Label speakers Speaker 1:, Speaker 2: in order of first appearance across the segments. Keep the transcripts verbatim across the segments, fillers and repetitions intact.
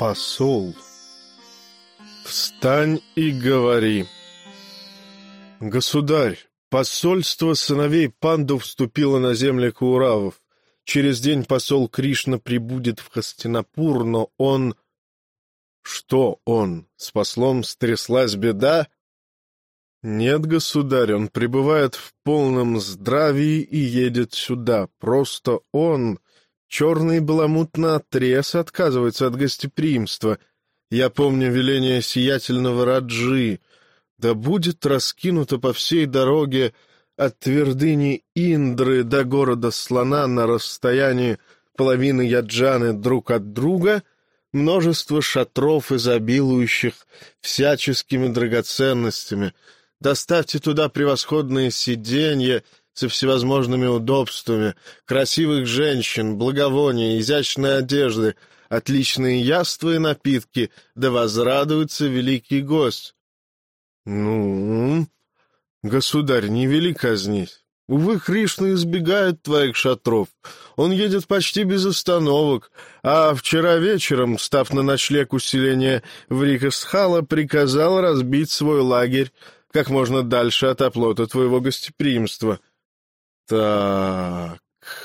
Speaker 1: Посол. Встань и говори. Государь, посольство сыновей Панду вступило на земли Кауравов. Через день посол Кришна прибудет в Хастинапур, но он... Что он? С послом стряслась беда? Нет, государь, он пребывает в полном здравии и едет сюда. Просто он, черный баламут, наотрез отказывается от гостеприимства. Я помню веление сиятельного Раджи. Да будет раскинуто по всей дороге от твердыни Индры до города Слона на расстоянии половины яджаны друг от друга множество шатров, изобилующих всяческими драгоценностями. Доставьте туда превосходные сиденья со всевозможными удобствами, красивых женщин, благовония, изящные одежды, отличные яства и напитки, да возрадуется великий гость. Ну, государь, не вели казнить. Увы, Кришна избегает твоих шатров. Он едет почти без остановок, а вчера вечером, став на ночлег у селения Врикасхала, приказал разбить свой лагерь как можно дальше от оплота твоего гостеприимства. Так...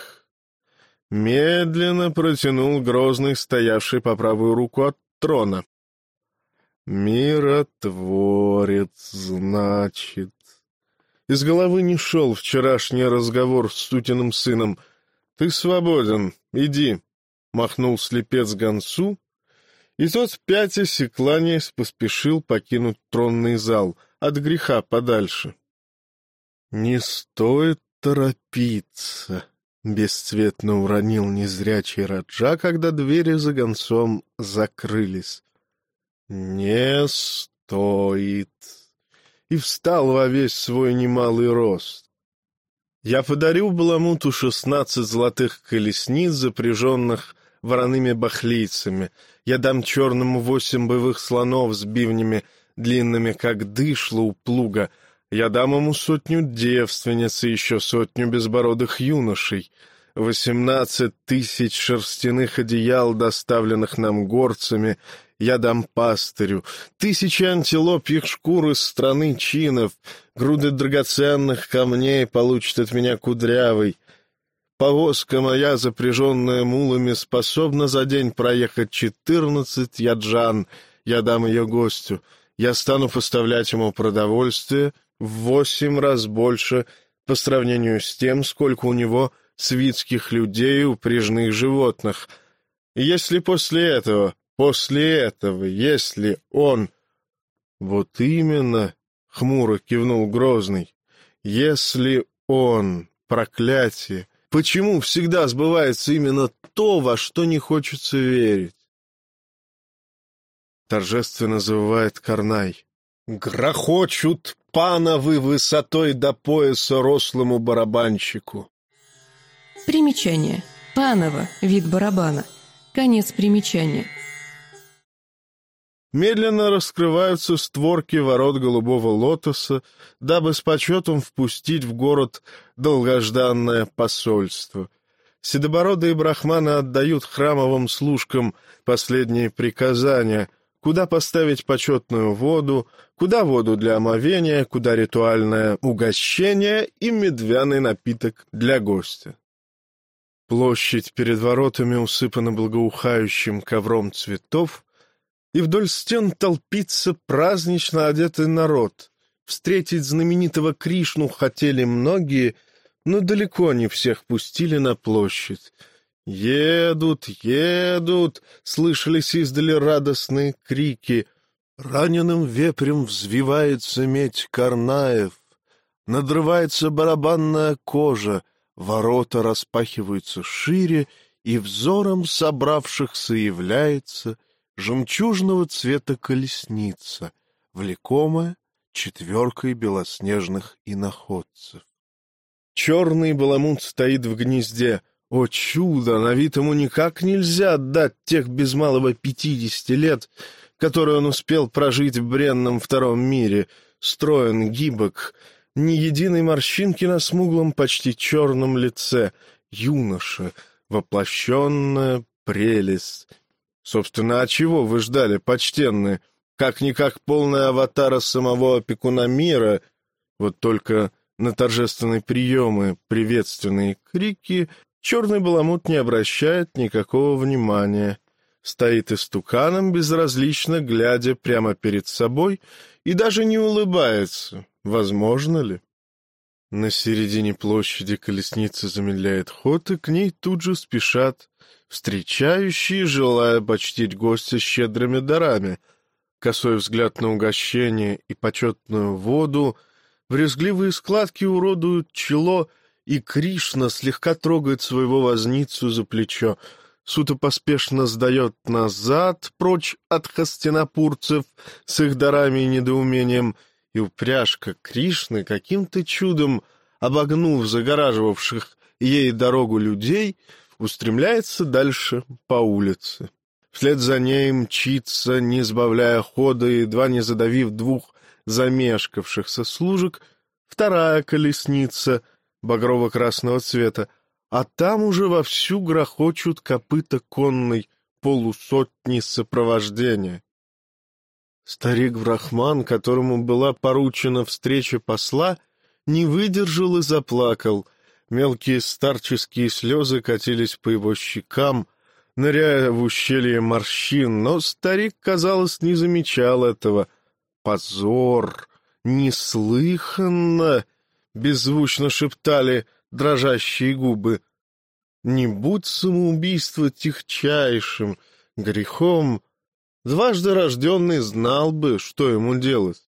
Speaker 1: Медленно протянул Грозный, стоявший по правую руку от трона. Миротворец, значит. Из головы не шел вчерашний разговор с сукиным сыном. Ты свободен, иди, — махнул слепец гонцу, и тот, пятясь и кланяясь, поспешил покинуть тронный зал, от греха подальше. Не стоит торопиться, — бесцветно уронил незрячий Раджа, когда двери за гонцом закрылись. Не стоит. И встал во весь свой немалый рост. Я подарю Баламуту шестнадцать золотых колесниц, запряженных вороными бахлийцами. Я дам черному восемь боевых слонов с бивнями, длинными, как дышло у плуга. Я дам ему сотню девственниц и еще сотню безбородых юношей, восемнадцать тысяч шерстяных одеял, доставленных нам горцами. Я дам пастырю тысячи антилопьих шкур из страны чинов, груды драгоценных камней получит от меня Кудрявый. Повозка моя, запряженная мулами, способна за день проехать четырнадцать яджан. Я дам ее гостю. Я стану поставлять ему продовольствие в восемь раз больше по сравнению с тем, сколько у него свитских людей и упряжных животных. И если после этого... После этого, если он... Вот именно, — хмуро кивнул Грозный, — если он, проклятие, почему всегда сбывается именно то, во что не хочется верить? Торжественно завывает Карнай. Грохочут пановы высотой до пояса рослому барабанщику.
Speaker 2: Примечание. Паново, вид барабана. Конец примечания.
Speaker 1: Медленно раскрываются створки ворот голубого лотоса, дабы с почетом впустить в город долгожданное посольство. Седобородые брахманы отдают храмовым служкам последние приказания, куда поставить почетную воду, куда воду для омовения, куда ритуальное угощение и медвяный напиток для гостя. Площадь перед воротами усыпана благоухающим ковром цветов, и вдоль стен толпится празднично одетый народ. Встретить знаменитого Кришну хотели многие, но далеко не всех пустили на площадь. «Едут, едут!» — слышались издали радостные крики. Раненым вепрем взвивается медь Карнаев, надрывается барабанная кожа, ворота распахиваются шире, и взором собравшихся является жемчужного цвета колесница, влекомая четверкой белоснежных иноходцев. Черный баламут стоит в гнезде. О чудо! На вид ему никак нельзя отдать тех без малого пятидесяти лет, которые он успел прожить в бренном втором мире. Строен, гибок, ни единой морщинки на смуглом, почти черном лице. Юноша, воплощенная прелесть. Собственно, а чего вы ждали, почтенные? Как-никак полная аватара самого опекуна мира. Вот только на торжественные приемы, приветственные крики черный баламут не обращает никакого внимания. Стоит истуканом, безразлично глядя прямо перед собой, и даже не улыбается. Возможно ли? На середине площади колесница замедляет ход, и к ней тут же спешат встречающие, желая почтить гостя щедрыми дарами. Косой взгляд на угощение и почетную воду, брезгливые складки уродуют чело, и Кришна слегка трогает своего возницу за плечо. Сута поспешно сдает назад, прочь от хастинапурцев с их дарами и недоумением, и упряжка Кришны каким-то чудом, обогнув загораживавших ей дорогу людей, устремляется дальше по улице. Вслед за ней мчится, не сбавляя хода, едва не задавив двух замешкавшихся служек, вторая колесница багрово-красного цвета, а там уже вовсю грохочут копыта конной полусотни сопровождения. Старик Брахман, которому была поручена встреча посла, не выдержал и заплакал. Мелкие старческие слезы катились по его щекам, ныряя в ущелье морщин, но старик, казалось, не замечал этого. «Позор! Неслыханно!» — беззвучно шептали дрожащие губы. «Не будь самоубийство тихчайшим грехом, дважды рожденный знал бы, что ему делать».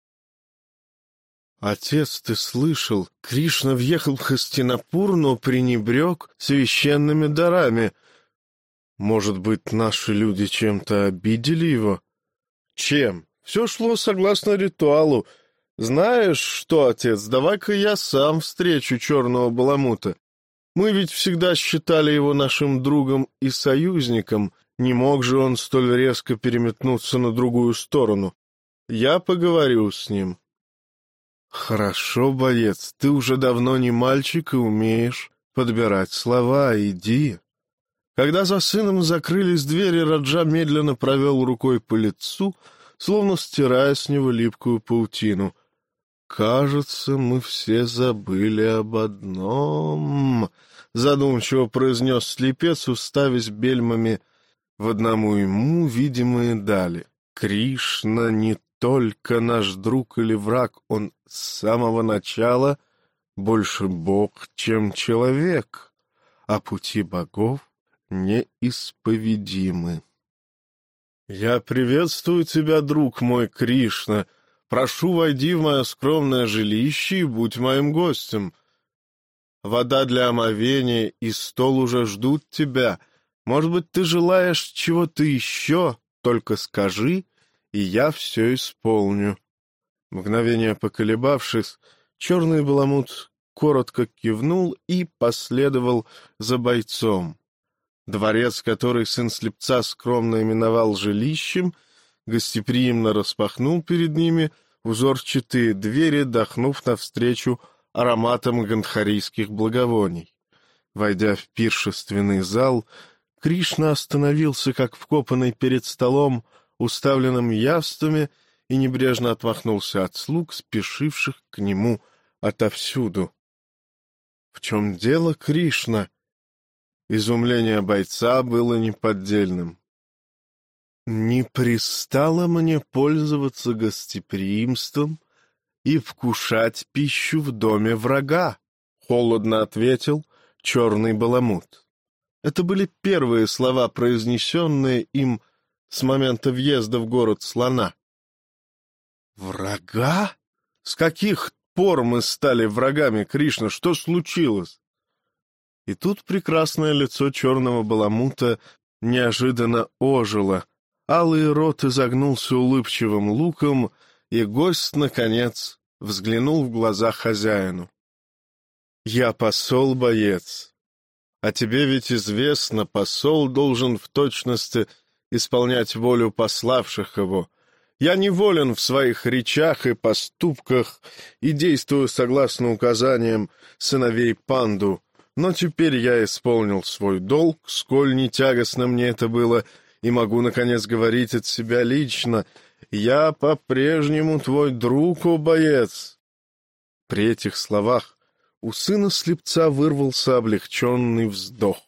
Speaker 1: «Отец, ты слышал, Кришна въехал в Хастинапур, но пренебрег священными дарами. Может быть, наши люди чем-то обидели его?» «Чем? Все шло согласно ритуалу. Знаешь что, отец, давай-ка я сам встречу черного баламута. Мы ведь всегда считали его нашим другом и союзником. Не мог же он столь резко переметнуться на другую сторону. Я поговорю с ним». «Хорошо, боец, ты уже давно не мальчик и умеешь подбирать слова. Иди». Когда за сыном закрылись двери, Раджа медленно провел рукой по лицу, словно стирая с него липкую паутину. «Кажется, мы все забыли об одном», — задумчиво произнес слепец, уставясь бельмами в одному ему видимые дали. «Кришна не только наш друг или враг, он с самого начала больше бог, чем человек, а пути богов неисповедимы». «Я приветствую тебя, друг мой Кришна. Прошу, войди в мое скромное жилище и будь моим гостем. Вода для омовения и стол уже ждут тебя. Может быть, ты желаешь чего-то еще? Только скажи, и я все исполню». Мгновение поколебавшись, черный баламут коротко кивнул и последовал за бойцом. Дворец, который сын слепца скромно именовал жилищем, гостеприимно распахнул перед ними узорчатые двери, дохнув навстречу ароматом гандхарийских благовоний. Войдя в пиршественный зал, Кришна остановился, как вкопанный перед столом, уставленным явствами, и небрежно отмахнулся от слуг, спешивших к нему отовсюду. «В чем дело, Кришна?» Изумление бойца было неподдельным. «Не пристало мне пользоваться гостеприимством и вкушать пищу в доме врага», — холодно ответил черный баламут. Это были первые слова, произнесенные им с момента въезда в город Слона. «Врага? С каких пор мы стали врагами, Кришна? Что случилось?» И тут прекрасное лицо черного баламута неожиданно ожило, алый рот изогнулся улыбчивым луком, и гость, наконец, взглянул в глаза хозяину. «Я посол, боец. А тебе ведь известно, посол должен в точности исполнять волю пославших его. Я неволен в своих речах и поступках и действую согласно указаниям сыновей Панду. Но теперь я исполнил свой долг, сколь не тягостно мне это было, и могу, наконец, говорить от себя лично. Я по-прежнему твой друг, о боец!» При этих словах у сына слепца вырвался облегченный вздох.